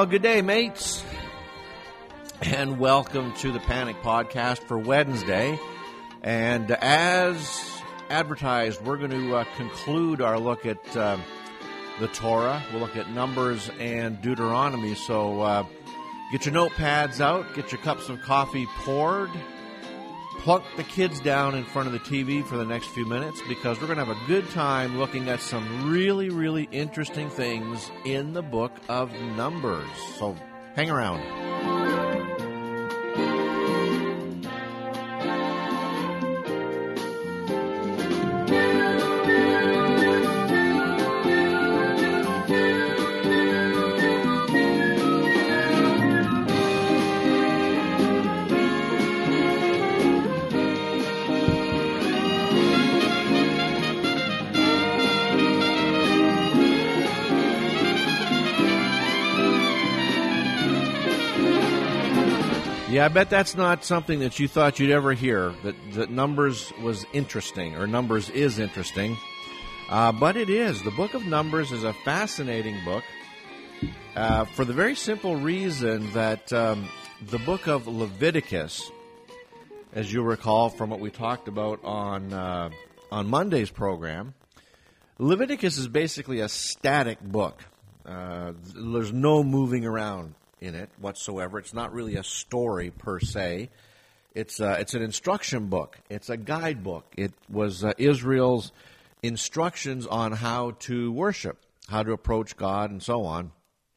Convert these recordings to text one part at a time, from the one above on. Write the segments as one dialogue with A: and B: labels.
A: Good day, mates, and welcome to the Panic Podcast for Wednesday. And as advertised, we're going to conclude our look at the Torah. We'll look at Numbers and Deuteronomy. So get your notepads out, get your cups of coffee poured, plunk the kids down in front of the TV for the next few minutes, because we're going to have a good time looking at some really, really interesting things in the book of Numbers. So hang around. Yeah, I bet that's not something that you thought you'd ever hear, that Numbers was interesting, or Numbers is interesting. But it is. The book of Numbers is a fascinating book for the very simple reason that the book of Leviticus, as you recall from what we talked about on Monday's program, Leviticus is basically a static book. There's no moving around in it whatsoever. It's not really a story per se. It's an instruction book. It's a guidebook. It was Israel's instructions on how to worship, how to approach God, and so on.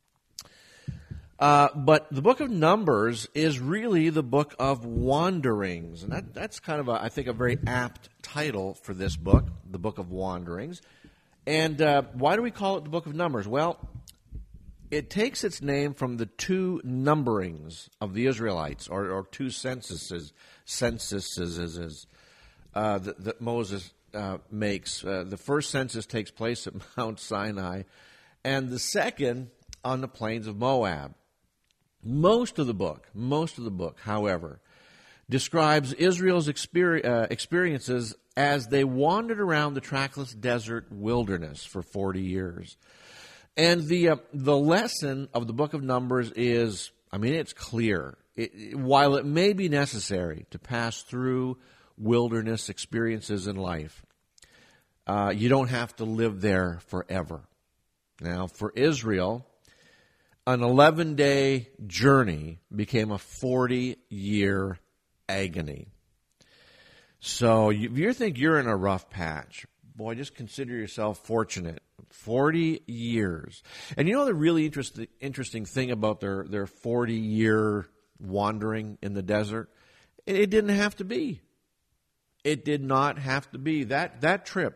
A: But the book of Numbers is really the book of wanderings, and that's kind of I think a very apt title for this book, the book of wanderings. And why do we call it the book of Numbers? Well, it takes its name from the two numberings of the Israelites, or two censuses that Moses makes. The first census takes place at Mount Sinai, and the second on the plains of Moab. Most of the book, however, describes Israel's experiences as they wandered around the trackless desert wilderness for 40 years. And the lesson of the book of Numbers is, it's clear. While it may be necessary to pass through wilderness experiences in life, you don't have to live there forever. Now, for Israel, an 11-day journey became a 40-year agony. So if you think you're in a rough patch, boy, just consider yourself fortunate. 40 years. And you know the really interesting thing about their 40-year wandering in the desert? It didn't have to be. It did not have to be. That trip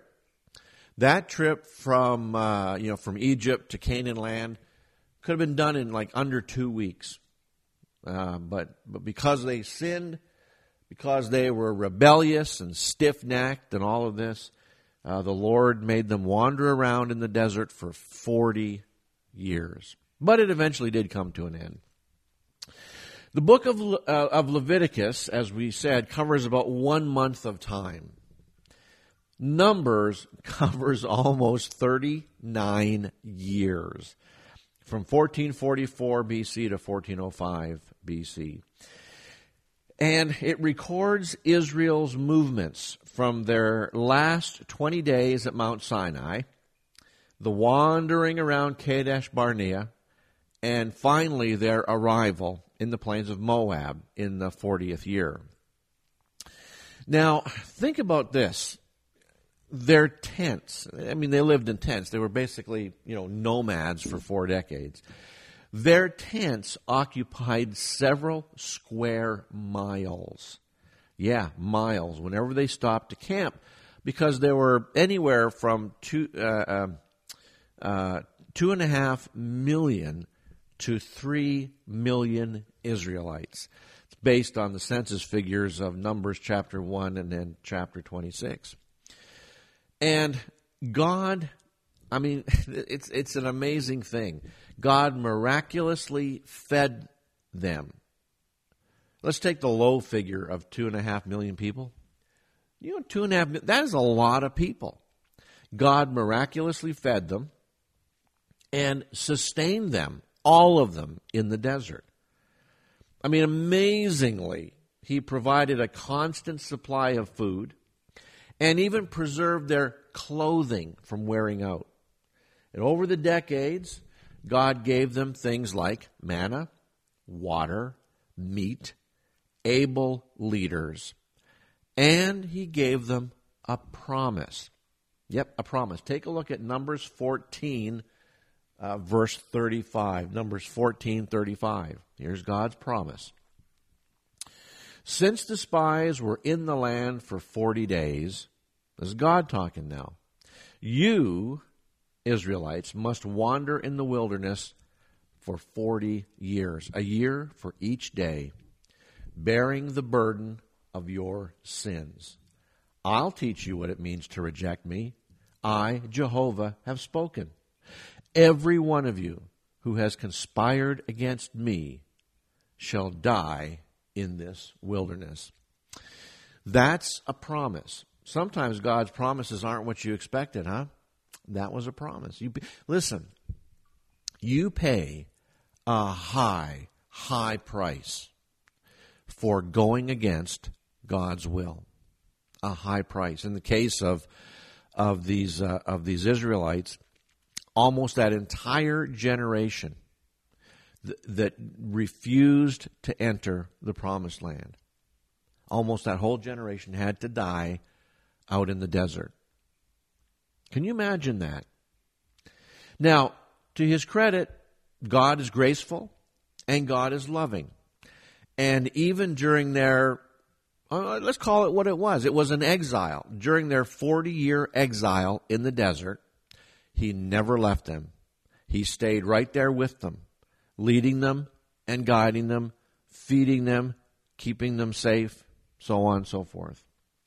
A: from Egypt to Canaan land could have been done in like under 2 weeks. But because they sinned, because they were rebellious and stiff-necked and all of this, the Lord made them wander around in the desert for 40 years. But it eventually did come to an end. The book of Leviticus, as we said, covers about 1 month of time. Numbers covers almost 39 years, from 1444 BC to 1405 BC. And it records Israel's movements from their last 20 days at Mount Sinai, the wandering around Kadesh Barnea, and finally their arrival in the plains of Moab in the 40th year. Now, think about this. Their tents, they lived in tents. They were basically, nomads for 4 decades. Their tents occupied several square miles. Yeah, miles, whenever they stopped to camp, because there were anywhere from 2.5 million to 3 million Israelites. It's based on the census figures of Numbers chapter 1 and then chapter 26. And God, it's an amazing thing. God miraculously fed them. Let's take the low figure of 2.5 million people. 2.5 million, that is a lot of people. God miraculously fed them and sustained them all of them in the desert. I mean, amazingly, he provided a constant supply of food and even preserved their clothing from wearing out. And over the decades, God gave them things like manna, water, meat, able leaders, and he gave them a promise. Yep, a promise. Take a look at Numbers 14, verse 35. Numbers 14:35. Here's God's promise. Since the spies were in the land for 40 days, this is God talking now, you, Israelites, must wander in the wilderness for 40 years, a year for each day, bearing the burden of your sins. I'll teach you what it means to reject me. I, Jehovah, have spoken. Every one of you who has conspired against me shall die in this wilderness. That's a promise. Sometimes God's promises aren't what you expected, huh? That was a promise. Listen, you pay a high, high price for going against God's will. A high price. In the case of these Israelites, almost that entire generation that refused to enter the promised land. Almost that whole generation had to die out in the desert. Can you imagine that? Now, to his credit, God is graceful and God is loving. And even during their, let's call it what it was an exile. During their 40-year exile in the desert, he never left them. He stayed right there with them, leading them and guiding them, feeding them, keeping them safe, so on and so forth.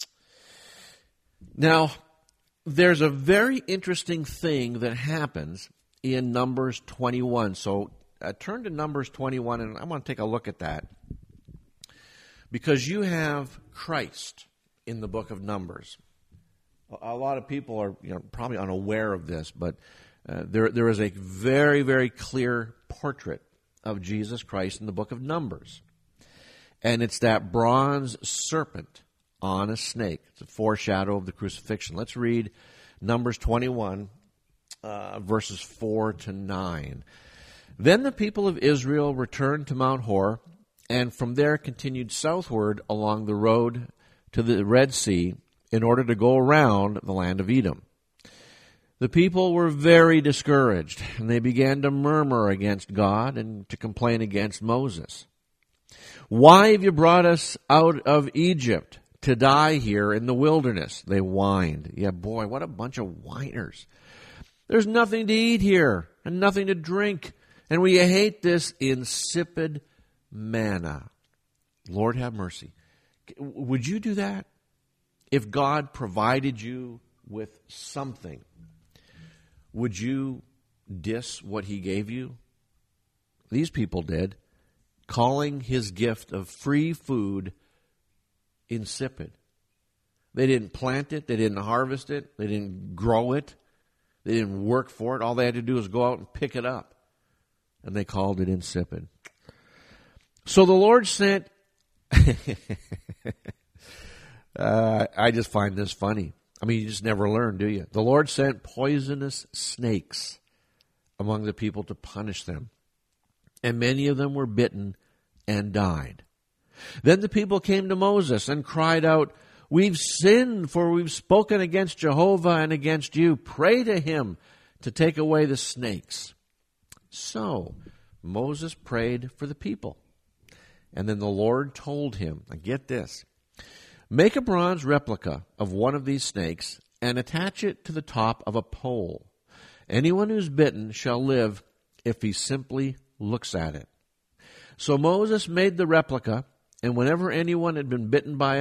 A: Now, there's a very interesting thing that happens in Numbers 21. So turn to Numbers 21, and I want to take a look at that. Because you have Christ in the book of Numbers. A lot of people are probably unaware of this, but there is a very, very clear portrait of Jesus Christ in the book of Numbers. And it's that bronze serpent on a snake. It's a foreshadow of the crucifixion. Let's read Numbers 21, verses 4 to 9. Then the people of Israel returned to Mount Hor, and from there continued southward along the road to the Red Sea in order to go around the land of Edom. The people were very discouraged, and they began to murmur against God and to complain against Moses. Why have you brought us out of Egypt to die here in the wilderness? They whined. Yeah, boy, what a bunch of whiners. There's nothing to eat here and nothing to drink, and we hate this insipid manna. Lord have mercy. Would you do that? If God provided you with something, would you diss what he gave you? These people did, calling his gift of free food insipid. They didn't plant it. They didn't harvest it. They didn't grow it. They didn't work for it. All they had to do was go out and pick it up. And they called it insipid. So the Lord sent, I just find this funny. I mean, you just never learn, do you? The Lord sent poisonous snakes among the people to punish them. And many of them were bitten and died. Then the people came to Moses and cried out, "We've sinned, for we've spoken against Jehovah and against you. Pray to him to take away the snakes." So Moses prayed for the people. And then the Lord told him, and get this, "Make a bronze replica of one of these snakes and attach it to the top of a pole. Anyone who's bitten shall live if he simply looks at it." So Moses made the replica, and whenever anyone had been bitten by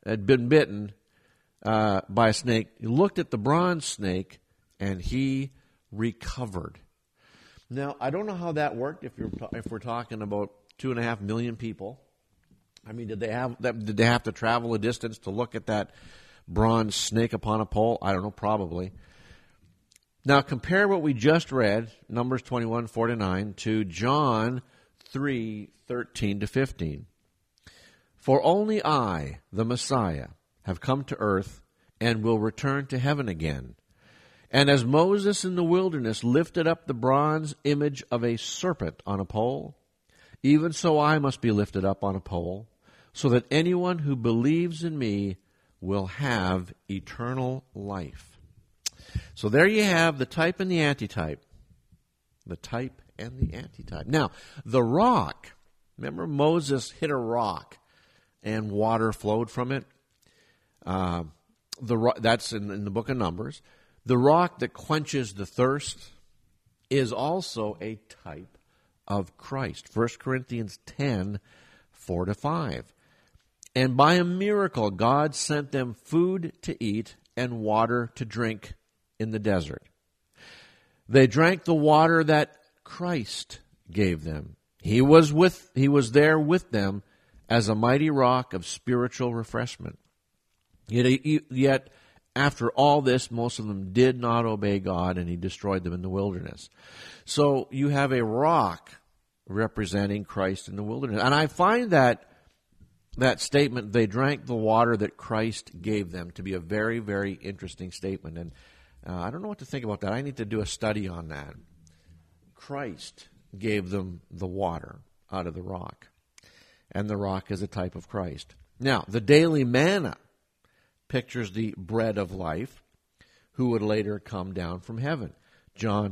A: a snake, he looked at the bronze snake and he recovered. Now, I don't know how that worked. If we're talking about 2.5 million people, I mean, did they have to travel a distance to look at that bronze snake upon a pole? I don't know, probably. Now compare what we just read, Numbers 21:4-9, to John 3:13-15. For only I, the Messiah, have come to earth and will return to heaven again. And as Moses in the wilderness lifted up the bronze image of a serpent on a pole, even so I must be lifted up on a pole, so that anyone who believes in me will have eternal life. So there you have the type and the antitype. The type and the antitype. Now, the rock, remember Moses hit a rock and water flowed from it? That's in the book of Numbers. The rock that quenches the thirst is also a type of Christ. 1 Corinthians 10:4-5. And by a miracle, God sent them food to eat and water to drink in the desert. They drank the water that Christ gave them. He was there with them as a mighty rock of spiritual refreshment. Yet, after all this, most of them did not obey God, and he destroyed them in the wilderness. So you have a rock representing Christ in the wilderness. And I find that statement, they drank the water that Christ gave them, to be a very, very interesting statement. And I don't know what to think about that. I need to do a study on that. Christ gave them the water out of the rock. And the rock is a type of Christ. Now, the daily manna pictures the bread of life, who would later come down from heaven. John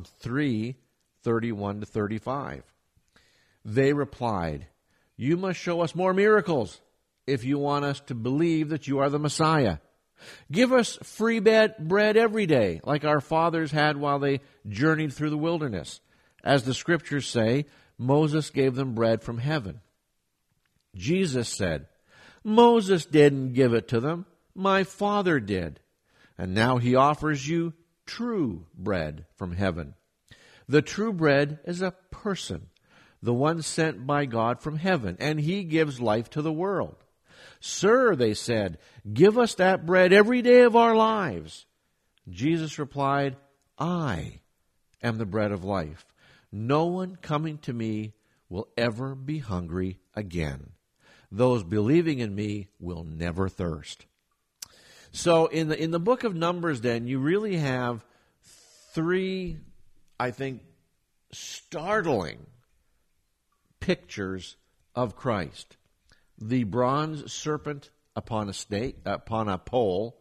A: 3:31-35. They replied, "You must show us more miracles if you want us to believe that you are the Messiah. Give us free bread every day, like our fathers had while they journeyed through the wilderness. As the scriptures say, Moses gave them bread from heaven." Jesus said, "Moses didn't give it to them. My Father did. And now he offers you true bread from heaven. The true bread is a person, the one sent by God from heaven, and he gives life to the world." "Sir," they said, "give us that bread every day of our lives." Jesus replied, "I am the bread of life. No one coming to me will ever be hungry again. Those believing in me will never thirst." So in the book of Numbers, then, you really have three, I think, startling pictures of Christ. The bronze serpent upon a pole,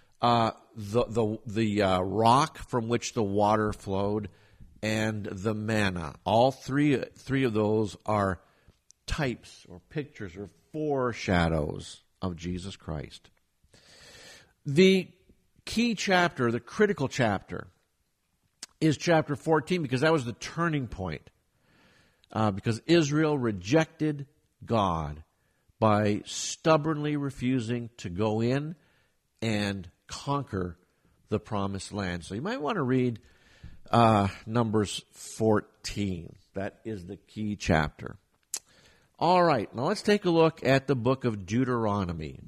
A: the rock from which the water flowed, and the manna. All three of those are types or pictures or foreshadows of Jesus Christ. The key chapter, the critical chapter, is chapter 14, because that was the turning point. Because Israel rejected God by stubbornly refusing to go in and conquer the promised land. So you might want to read Numbers 14. That is the key chapter. All right, now let's take a look at the book of Deuteronomy.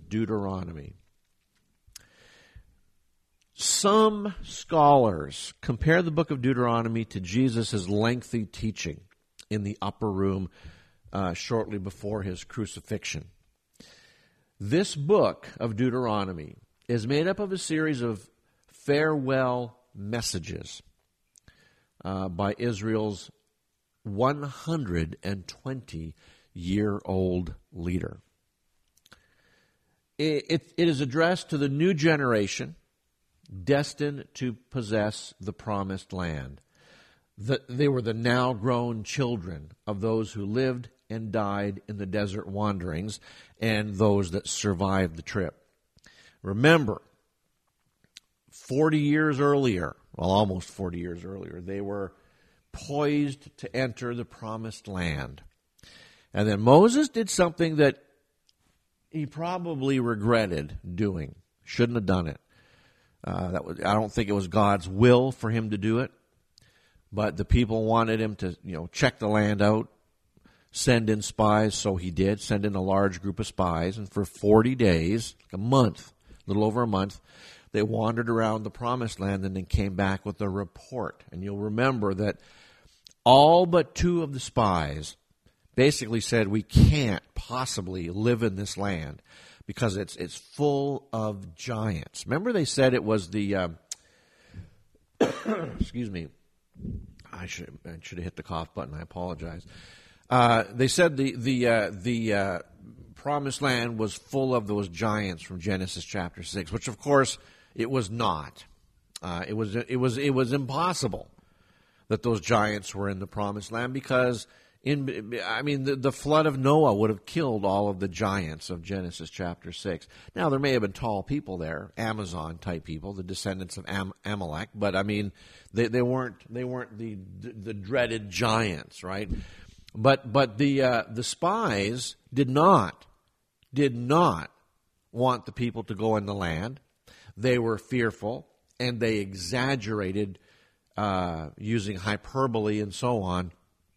A: Some scholars compare the book of Deuteronomy to Jesus' lengthy teaching in the upper room shortly before his crucifixion. This book of Deuteronomy is made up of a series of farewell messages by Israel's 120-year-old leader. It is addressed to the new generation destined to possess the promised land. They were the now grown children of those who lived and died in the desert wanderings and those that survived the trip. Remember, 40 years earlier, almost 40 years earlier, they were poised to enter the promised land. And then Moses did something that he probably regretted doing. Shouldn't have done it. I don't think it was God's will for him to do it, but the people wanted him to, check the land out, send in spies, so he did, send in a large group of spies, and for 40 days, a little over a month, They wandered around the promised land and then came back with a report. And you'll remember that all but 2 of the spies basically said, we can't possibly live in this land because it's full of giants. Remember they said it was the, excuse me, I should have hit the cough button, I apologize. They said the promised land was full of those giants from Genesis chapter 6, which of course it was not. It was impossible that those giants were in the promised land because the flood of Noah would have killed all of the giants of Genesis chapter 6. Now there may have been tall people there, Amazon type people, the descendants of Amalek, but they weren't the dreaded giants, right? But the spies did not want the people to go in the land. They were fearful, and they exaggerated using hyperbole and so on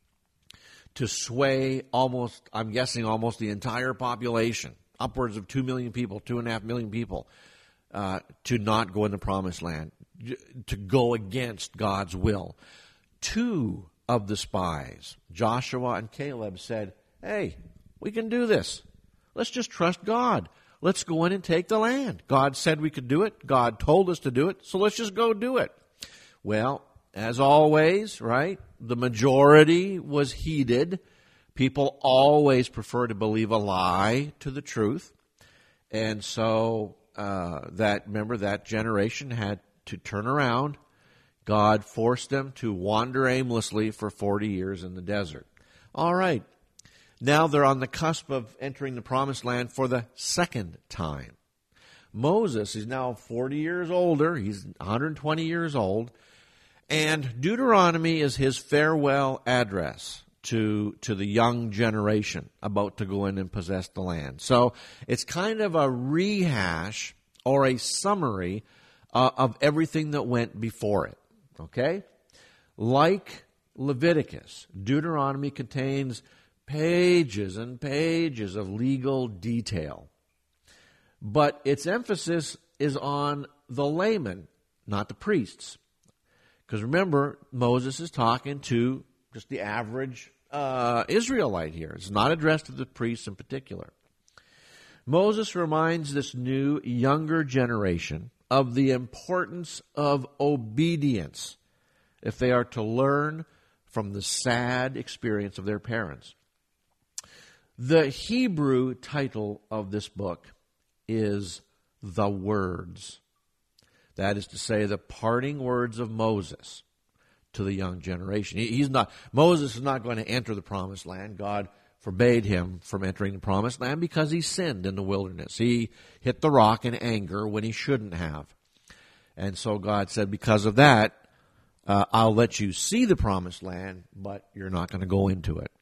A: to sway almost the entire population, upwards of 2 million people, 2.5 million people, to not go in the promised land, to go against God's will. 2 of the spies, Joshua and Caleb, said, hey, we can do this. Let's just trust God. Let's go in and take the land. God said we could do it. God told us to do it, so let's just go do it. Well, as always, right, the majority was heeded. People always prefer to believe a lie to the truth. And so that generation had to turn around. God forced them to wander aimlessly for 40 years in the desert. All right. Now they're on the cusp of entering the promised land for the second time. Moses is now 40 years older. He's 120 years old. And Deuteronomy is his farewell address to the young generation about to go in and possess the land. So it's kind of a rehash or a summary of everything that went before it. Okay? Like Leviticus, Deuteronomy contains pages and pages of legal detail. But its emphasis is on the laymen, not the priests. Because remember, Moses is talking to just the average Israelite here. It's not addressed to the priests in particular. Moses reminds this new, younger generation of the importance of obedience if they are to learn from the sad experience of their parents. The Hebrew title of this book is The Words. That is to say, the parting words of Moses to the young generation. Moses is not going to enter the promised land. God forbade him from entering the promised land because he sinned in the wilderness. He hit the rock in anger when he shouldn't have. And so God said, because of that, I'll let you see the promised land, but you're not going to go into it.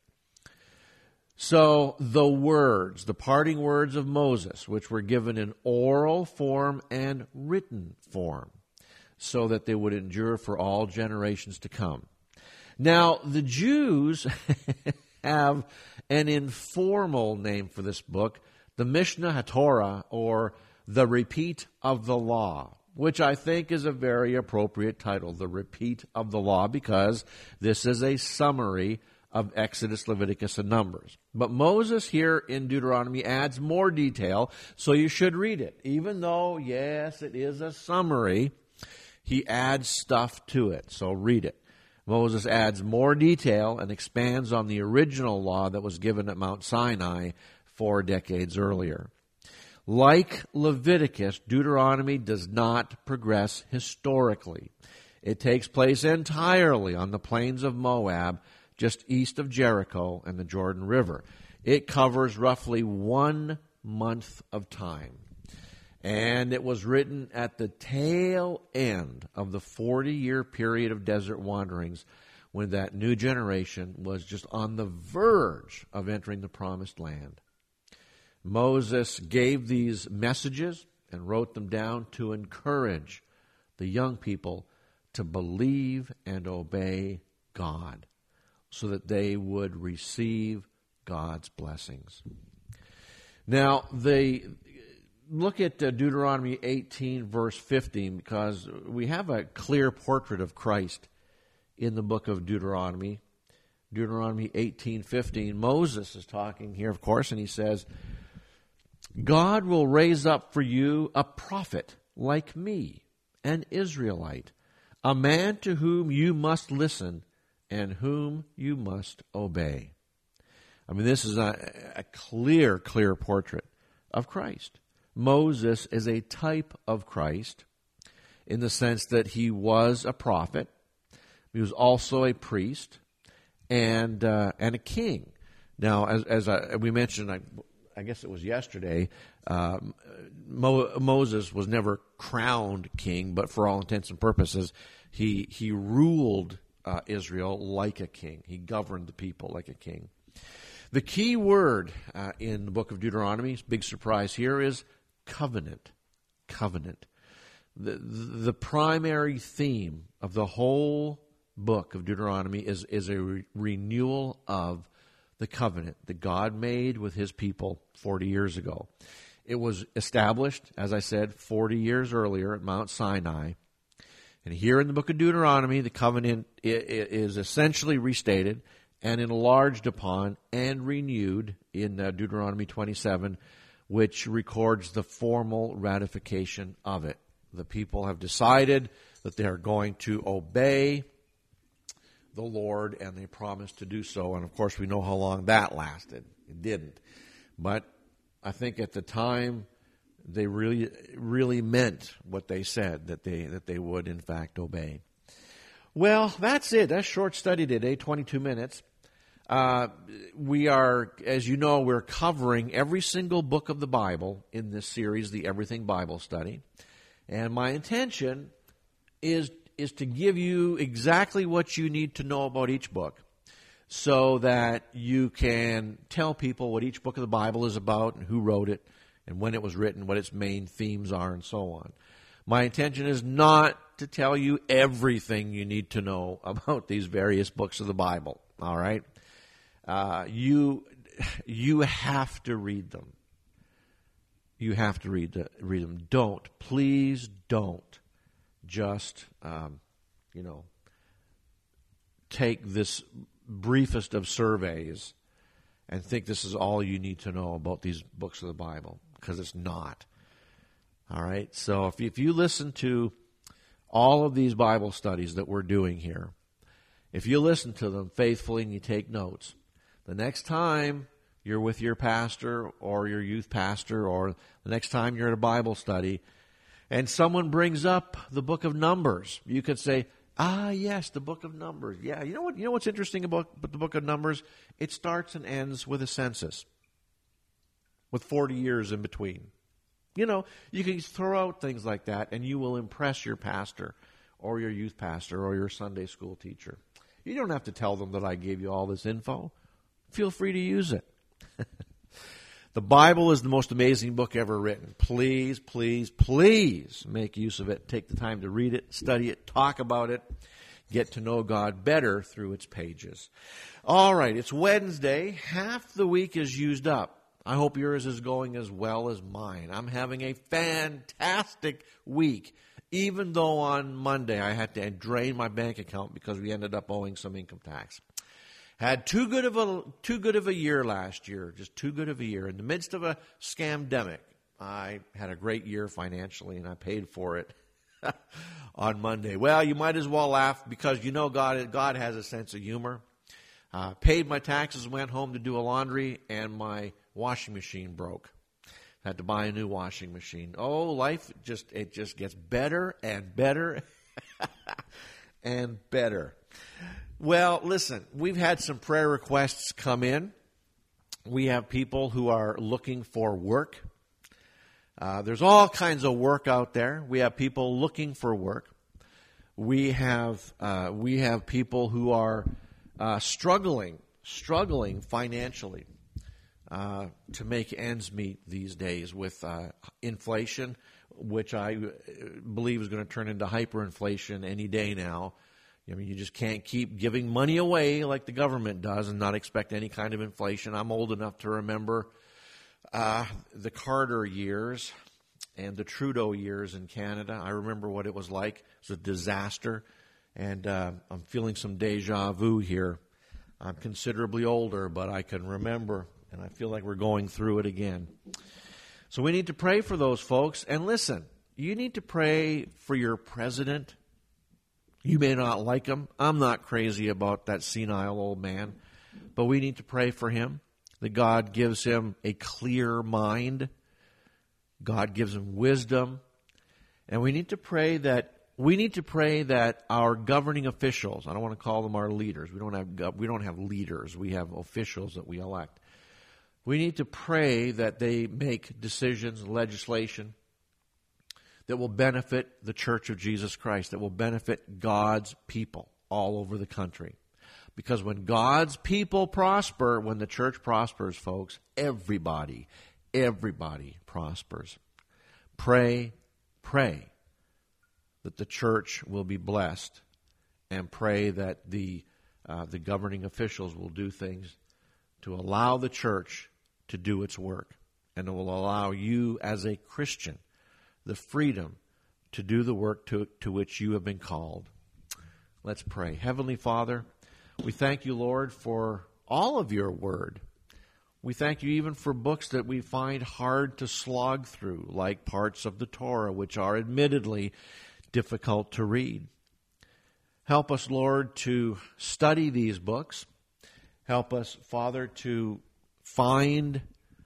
A: So the words, the parting words of Moses, which were given in oral form and written form, so that they would endure for all generations to come. Now, the Jews have an informal name for this book, the Mishnah HaTorah, or the Repeat of the Law, which I think is a very appropriate title, the Repeat of the Law, because this is a summary of Exodus, Leviticus, and Numbers. But Moses here in Deuteronomy adds more detail, so you should read it. Even though, yes, it is a summary, he adds stuff to it, so read it. Moses adds more detail and expands on the original law that was given at Mount Sinai 4 decades earlier. Like Leviticus, Deuteronomy does not progress historically. It takes place entirely on the plains of Moab, just east of Jericho and the Jordan River. It covers roughly 1 month of time. And it was written at the tail end of the 40-year period of desert wanderings when that new generation was just on the verge of entering the promised land. Moses gave these messages and wrote them down to encourage the young people to believe and obey God so that they would receive God's blessings. Now, look at Deuteronomy 18, verse 15, because we have a clear portrait of Christ in the book of Deuteronomy. Deuteronomy 18:15. Moses is talking here, of course, and he says, God will raise up for you a prophet like me, an Israelite, a man to whom you must listen and whom you must obey. I mean, this is a clear portrait of Christ. Moses is a type of Christ in the sense that he was a prophet. He was also a priest and a king. Now, as we mentioned, I guess it was yesterday, Moses was never crowned king, but for all intents and purposes, he ruled Israel like a king. He governed the people like a king. The key word in the book of Deuteronomy, big surprise here, is covenant. Covenant. The primary theme of the whole book of Deuteronomy is a renewal of the covenant that God made with his people 40 years ago. It was established, as I said, 40 years earlier at Mount Sinai. And here in the book of Deuteronomy, the covenant is essentially restated and enlarged upon and renewed in Deuteronomy 27, which records the formal ratification of it. The people have decided that they are going to obey the Lord, and they promised to do so. And of course, we know how long that lasted. It didn't. But I think at the time, they really meant what they said, that they would in fact obey. Well, that's it. That's short study today, 22 minutes. We are, as you know, we're covering every single book of the Bible in this series, the Everything Bible Study. And my intention is to give you exactly what you need to know about each book so that you can tell people what each book of the Bible is about and who wrote it and when it was written, what its main themes are, and so on. My intention is not to tell you everything you need to know about these various books of the Bible, all right? You have to read them. You have to read them. Please don't just, take this briefest of surveys and think this is all you need to know about these books of the Bible, because it's not. All right? So if you listen to all of these Bible studies that we're doing here, if you listen to them faithfully and you take notes, the next time you're with your pastor or your youth pastor, or the next time you're at a Bible study, and someone brings up the book of Numbers, you could say, yes, the book of Numbers. Yeah, you know what's interesting about the book of Numbers? It starts and ends with a census, with 40 years in between. You can throw out things like that, and you will impress your pastor or your youth pastor or your Sunday school teacher. You don't have to tell them that I gave you all this info. Feel free to use it. The Bible is the most amazing book ever written. Please, please, please make use of it. Take the time to read it, study it, talk about it, get to know God better through its pages. All right, it's Wednesday. Half the week is used up. I hope yours is going as well as mine. I'm having a fantastic week, even though on Monday I had to drain my bank account because we ended up owing some income tax. Had too good of a year last year, just too good of a year. In the midst of a scamdemic, I had a great year financially, and I paid for it on Monday. Well, you might as well laugh because God has a sense of humor. Paid my taxes, went home to do a laundry, and my washing machine broke. Had to buy a new washing machine. Oh, life just gets better and better and better. Well, listen, we've had some prayer requests come in. We have people who are looking for work. There's all kinds of work out there. We have people looking for work. We have people who are struggling financially to make ends meet these days with inflation, which I believe is going to turn into hyperinflation any day now. I mean, you just can't keep giving money away like the government does and not expect any kind of inflation. I'm old enough to remember the Carter years, and the Trudeau years in Canada. I remember what it was like. It was a disaster, and I'm feeling some deja vu here. I'm considerably older, but I can remember, and I feel like we're going through it again. So we need to pray for those folks. And listen, you need to pray for your president. You may not like him. I'm not crazy about that senile old man, but we need to pray for him, that God gives him a clear mind. God gives him wisdom. And we need to pray that our governing officials, I don't want to call them our leaders. We don't have leaders. We have officials that we elect. We need to pray that they make decisions, legislation that will benefit the Church of Jesus Christ, that will benefit God's people all over the country. Because when God's people prosper, when the church prospers, folks, everybody prospers. Pray that the church will be blessed, and pray that the governing officials will do things to allow the church to do its work, and it will allow you as a Christian the freedom to do the work to which you have been called. Let's pray. Heavenly Father, we thank you, Lord, for all of your word. We thank you even for books that we find hard to slog through, like parts of the Torah, which are admittedly difficult to read. Help us, Lord, to study these books. Help us, Father, to find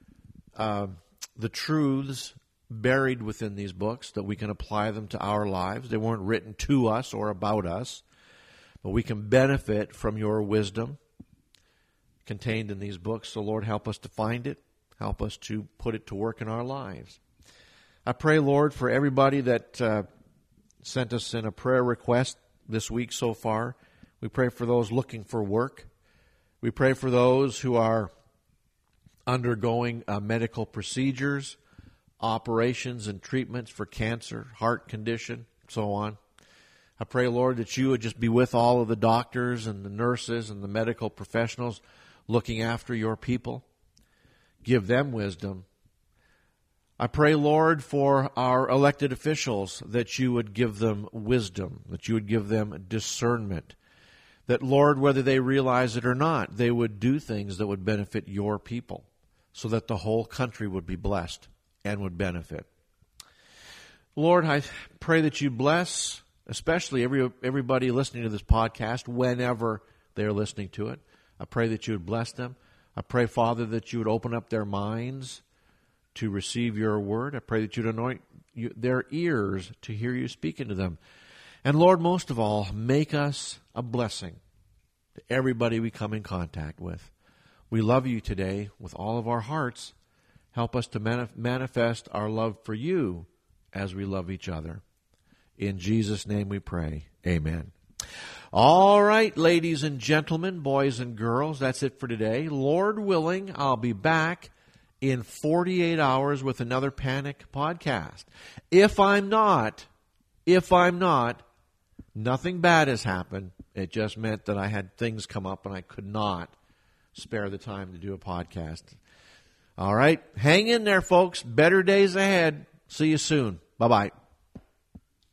A: the truths buried within these books, that we can apply them to our lives. They weren't written to us or about us, but we can benefit from your wisdom contained in these books. So, Lord, help us to find it. Help us to put it to work in our lives. I pray, Lord, for everybody that sent us in a prayer request this week so far. We pray for those looking for work. We pray for those who are undergoing medical procedures, operations and treatments for cancer, heart condition, so on. I pray, Lord, that you would just be with all of the doctors and the nurses and the medical professionals looking after your people. Give them wisdom. I pray, Lord, for our elected officials, that you would give them wisdom, that you would give them discernment, that, Lord, whether they realize it or not, they would do things that would benefit your people, so that the whole country would be blessed and would benefit. Lord, I pray that you bless especially everybody listening to this podcast whenever they're listening to it. I pray that you would bless them. I pray, Father, that you would open up their minds to receive your word. I pray that you'd anoint their ears to hear you speaking to them. And Lord, most of all, make us a blessing to everybody we come in contact with. We love you today with all of our hearts. Help us to manifest our love for you as we love each other. In Jesus' name we pray. Amen. All right, ladies and gentlemen, boys and girls, that's it for today. Lord willing, I'll be back in 48 hours with another Panic podcast. If I'm not, nothing bad has happened. It just meant that I had things come up and I could not spare the time to do a podcast. All right, hang in there, folks. Better days ahead. See you soon. Bye-bye.